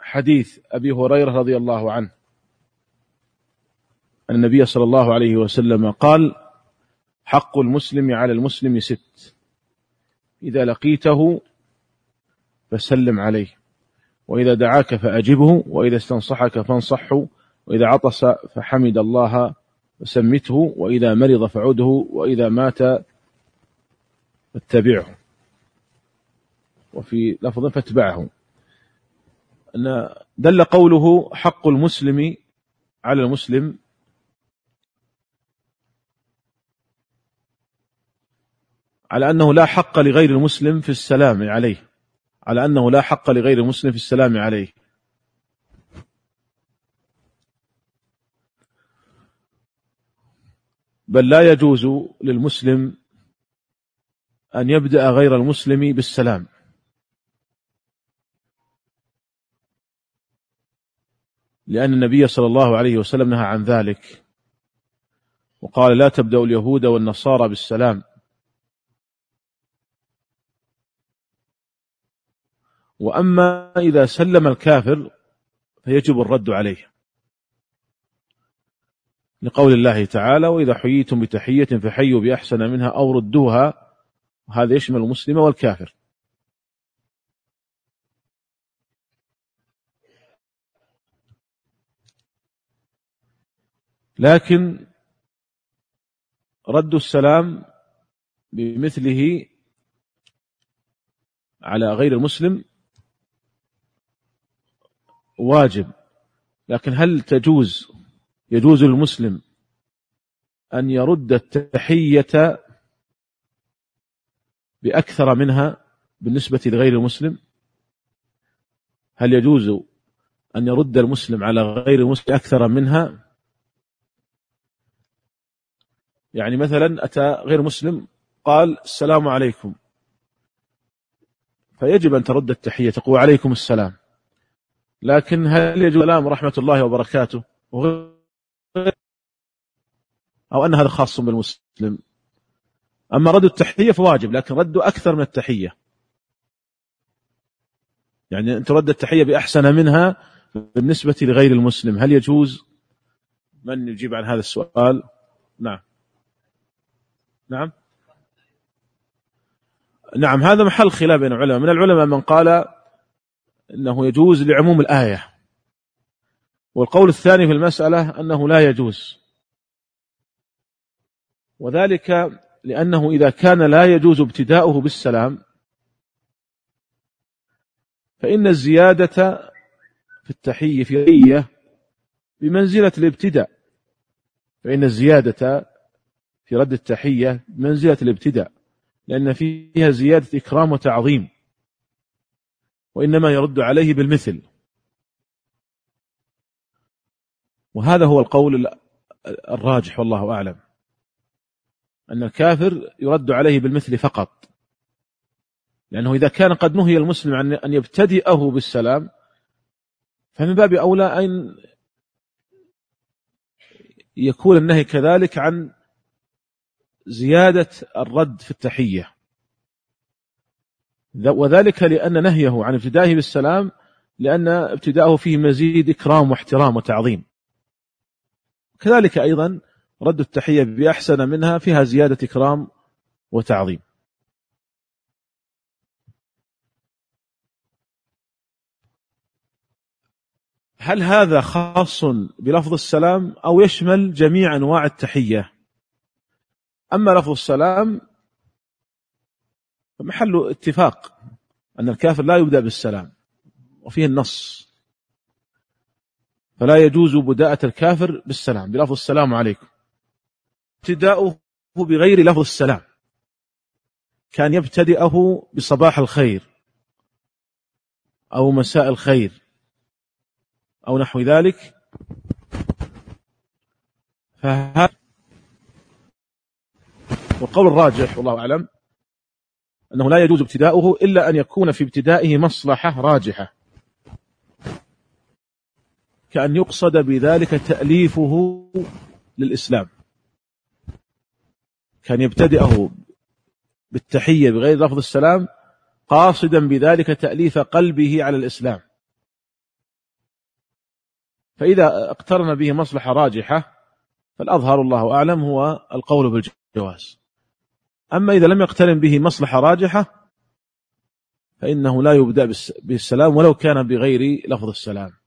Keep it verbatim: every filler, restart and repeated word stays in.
حديث أبي هريرة رضي الله عنه أن النبي صلى الله عليه وسلم قال: حق المسلم على المسلم ست: إذا لقيته فسلم عليه، وإذا دعاك فأجبه، وإذا استنصحك فانصحه، وإذا عطس فحمد الله فسمته، وإذا مرض فعده، وإذا مات فاتبعه، وفي لفظ فاتبعه. أن دل قوله حق المسلم على المسلم على أنه لا حق لغير المسلم في السلام عليه، على أنه لا حق لغير المسلم في السلام عليه. بل لا يجوز للمسلم أن يبدأ غير المسلم بالسلام، لأن النبي صلى الله عليه وسلم نهى عن ذلك وقال: لا تبدأ اليهود والنصارى بالسلام. وأما إذا سلم الكافر فيجب الرد عليه، لقول الله تعالى: وإذا حييتم بتحية فحيوا بأحسن منها أو ردوها. وهذا يشمل المسلم والكافر. لكن رد السلام بمثله على غير المسلم واجب. لكن هل تجوز يجوز للمسلم أن يرد التحية بأكثر منها بالنسبة لغير المسلم؟ هل يجوز أن يرد المسلم على غير المسلم أكثر منها؟ يعني مثلا أتى غير مسلم قال: السلام عليكم، فيجب أن ترد التحية تقول: عليكم السلام. لكن هل يجوز السلام ورحمة الله وبركاته أو أن هذا خاص بالمسلم؟ أما رد التحية فواجب، لكن رد أكثر من التحية، يعني أن ترد التحية بأحسن منها بالنسبة لغير المسلم، هل يجوز؟ من يجيب عن هذا السؤال؟ نعم نعم نعم هذا محل خلاف بين العلماء. من العلماء من قال أنه يجوز لعموم الآية، والقول الثاني في المسألة أنه لا يجوز، وذلك لأنه إذا كان لا يجوز ابتداؤه بالسلام فإن الزيادة في التحية في التحية بمنزلة الابتداء، فإن الزيادة في رد التحية بمنزلة الابتداء، لأن فيها زيادة إكرام وتعظيم، وإنما يرد عليه بالمثل. وهذا هو القول الراجح والله أعلم، أن الكافر يرد عليه بالمثل فقط، لأنه إذا كان قد نهي المسلم عن أن يبتدئه بالسلام فمن باب أولى أن يكون النهي كذلك عن زيادة الرد في التحية، وذلك لأن نهيه عن ابتدائه بالسلام لأن ابتداءه فيه مزيد إكرام واحترام وتعظيم. كذلك أيضا رد التحية بأحسن منها فيها زيادة إكرام وتعظيم. هل هذا خاص بلفظ السلام أو يشمل جميع أنواع التحية؟ أما لفظ السلام فمحل اتفاق أن الكافر لا يبدأ بالسلام، وفيه النص، فلا يجوز بداءة الكافر بالسلام بلفظ السلام عليكم. ابتداؤه بغير لفظ السلام كان يبتدئه بصباح الخير أو مساء الخير أو نحو ذلك، فهذا والقول الراجح والله أعلم أنه لا يجوز ابتداؤه إلا أن يكون في ابتدائه مصلحة راجحة، كأن يقصد بذلك تأليفه للإسلام، كان يبتدئه بالتحية بغير لفظ السلام قاصدا بذلك تأليف قلبه على الإسلام، فإذا اقترن به مصلحة راجحة فالأظهر الله أعلم هو القول بالجواز. أما إذا لم يقترن به مصلحة راجحة فإنه لا يبدأ بالسلام ولو كان بغير لفظ السلام.